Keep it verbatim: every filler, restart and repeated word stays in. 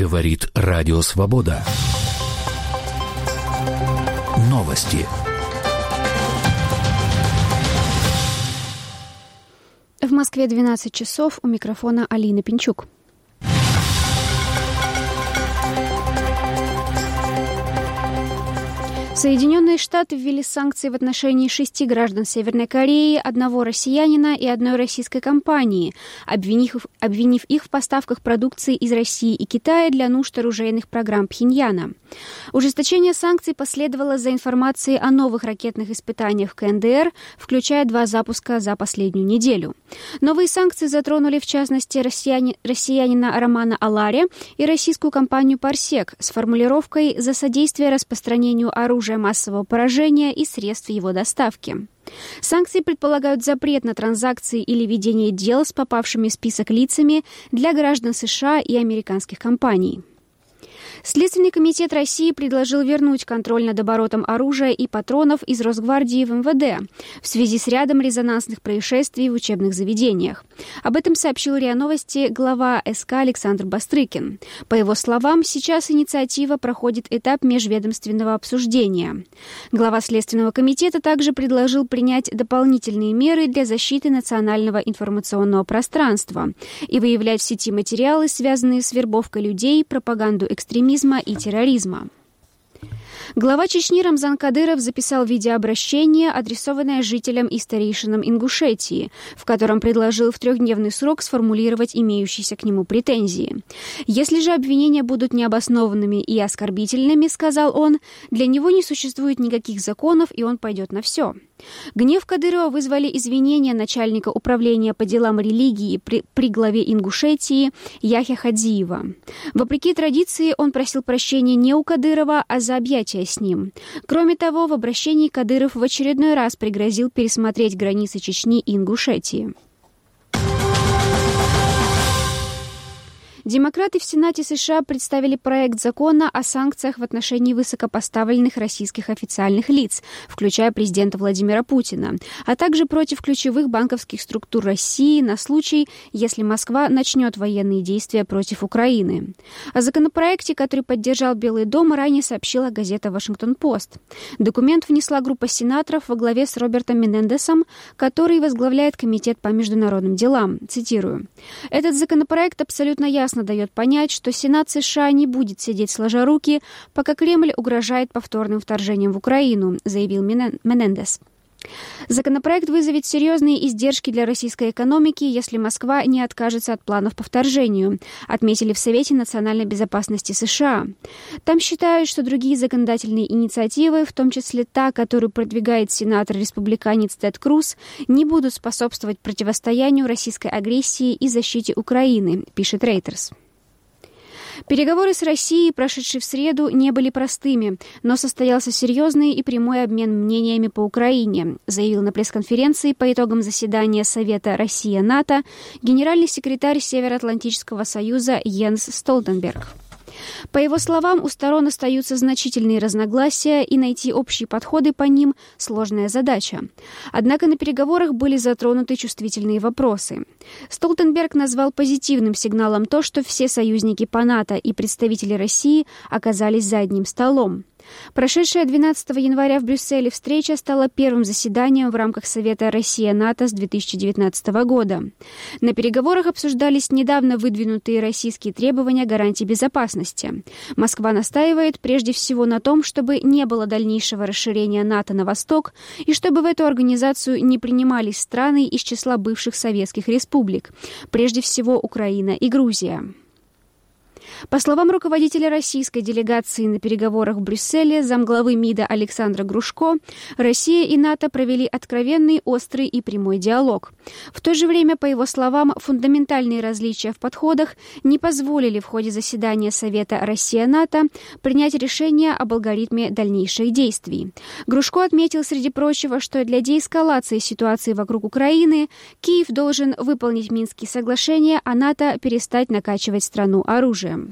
Говорит Радио Свобода. Новости. В Москве двенадцать часов, у микрофона Алина Пинчук. Соединенные Штаты ввели санкции в отношении шести граждан Северной Кореи, одного россиянина и одной российской компании, обвинив, обвинив их в поставках продукции из России и Китая для нужд оружейных программ Пхеньяна. Ужесточение санкций последовало за информацией о новых ракетных испытаниях в КНДР, включая два запуска за последнюю неделю. Новые санкции затронули, в частности, россияни, россиянина Романа Аларе и российскую компанию «Парсек» с формулировкой «за содействие распространению оружия массового поражения и средств его доставки». Санкции предполагают запрет на транзакции или ведение дел с попавшими в список лицами для граждан США и американских компаний. Следственный комитет России предложил вернуть контроль над оборотом оружия и патронов из Росгвардии в эм вэ дэ в связи с рядом резонансных происшествий в учебных заведениях. Об этом сообщил РИА Новости глава эс ка Александр Бастрыкин. По его словам, сейчас инициатива проходит этап межведомственного обсуждения. Глава Следственного комитета также предложил принять дополнительные меры для защиты национального информационного пространства и выявлять в сети материалы, связанные с вербовкой людей, пропаганду экстремизма и терроризма. Глава Чечни Рамзан Кадыров записал видеообращение, адресованное жителям и старейшинам Ингушетии, в котором предложил в трехдневный срок сформулировать имеющиеся к нему претензии. «Если же обвинения будут необоснованными и оскорбительными, — сказал он, — для него не существует никаких законов, и он пойдет на все». Гнев Кадырова вызвали извинения начальника управления по делам религии при, при главе Ингушетии Яхья Хадзиева. Вопреки традиции, он просил прощения не у Кадырова, а за объятия с ним. Кроме того, в обращении Кадыров в очередной раз пригрозил пересмотреть границы Чечни и Ингушетии. Демократы в Сенате США представили проект закона о санкциях в отношении высокопоставленных российских официальных лиц, включая президента Владимира Путина, а также против ключевых банковских структур России на случай, если Москва начнет военные действия против Украины. О законопроекте, который поддержал Белый дом, ранее сообщила газета «Вашингтон-Пост». Документ внесла группа сенаторов во главе с Робертом Менендесом, который возглавляет Комитет по международным делам. Цитирую. «Этот законопроект абсолютно ясно дает понять, что Сенат США не будет сидеть сложа руки, пока Кремль угрожает повторным вторжением в Украину», заявил Менендес. Законопроект вызовет серьезные издержки для российской экономики, если Москва не откажется от планов по вторжению, отметили в Совете национальной безопасности США. Там считают, что другие законодательные инициативы, в том числе та, которую продвигает сенатор-республиканец Тед Круз, не будут способствовать противостоянию российской агрессии и защите Украины, пишет Reuters. Переговоры с Россией, прошедшие в среду, не были простыми, но состоялся серьезный и прямой обмен мнениями по Украине, заявил на пресс-конференции по итогам заседания Совета Россия-НАТО генеральный секретарь Североатлантического союза Йенс Столтенберг. По его словам, у сторон остаются значительные разногласия, и найти общие подходы по ним – сложная задача. Однако на переговорах были затронуты чувствительные вопросы. Столтенберг назвал позитивным сигналом то, что все союзники по НАТО и представители России оказались за одним столом. Прошедшая двенадцатого января в Брюсселе встреча стала первым заседанием в рамках Совета Россия-НАТО с две тысячи девятнадцатого года. На переговорах обсуждались недавно выдвинутые российские требования гарантий безопасности. Москва настаивает прежде всего на том, чтобы не было дальнейшего расширения НАТО на восток и чтобы в эту организацию не принимались страны из числа бывших советских республик, прежде всего Украина и Грузия. По словам руководителя российской делегации на переговорах в Брюсселе, замглавы МИДа Александра Грушко, Россия и НАТО провели откровенный, острый и прямой диалог. В то же время, по его словам, фундаментальные различия в подходах не позволили в ходе заседания Совета Россия-НАТО принять решение об алгоритме дальнейших действий. Грушко отметил, среди прочего, что для деэскалации ситуации вокруг Украины Киев должен выполнить Минские соглашения, а НАТО перестать накачивать страну оружием.